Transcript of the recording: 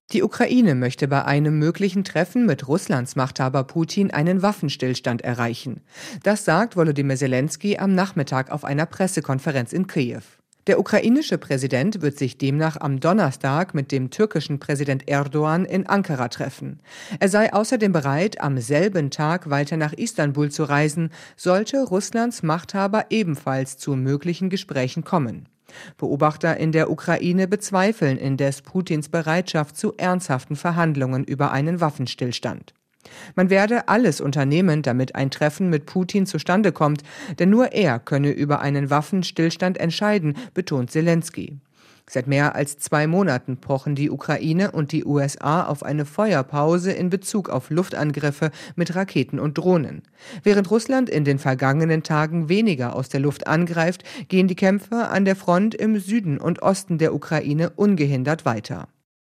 Die Ukraine möchte bei einem möglichen Treffen mit Russlands Machthaber Putin einen Waffenstillstand erreichen. Das sagt Volodymyr Selenskyj am Nachmittag auf einer Pressekonferenz in Kiew. Der ukrainische Präsident wird sich demnach am Donnerstag mit dem türkischen Präsident Erdogan in Ankara treffen. Er sei außerdem bereit, am selben Tag weiter nach Istanbul zu reisen, sollte Russlands Machthaber ebenfalls zu möglichen Gesprächen kommen. Beobachter in der Ukraine bezweifeln indes Putins Bereitschaft zu ernsthaften Verhandlungen über einen Waffenstillstand. Man werde alles unternehmen, damit ein Treffen mit Putin zustande kommt, denn nur er könne über einen Waffenstillstand entscheiden, betont Selenskyj. Seit mehr als 2 Monaten pochen die Ukraine und die USA auf eine Feuerpause in Bezug auf Luftangriffe mit Raketen und Drohnen. Während Russland in den vergangenen Tagen weniger aus der Luft angreift, gehen die Kämpfe an der Front im Süden und Osten der Ukraine ungehindert weiter.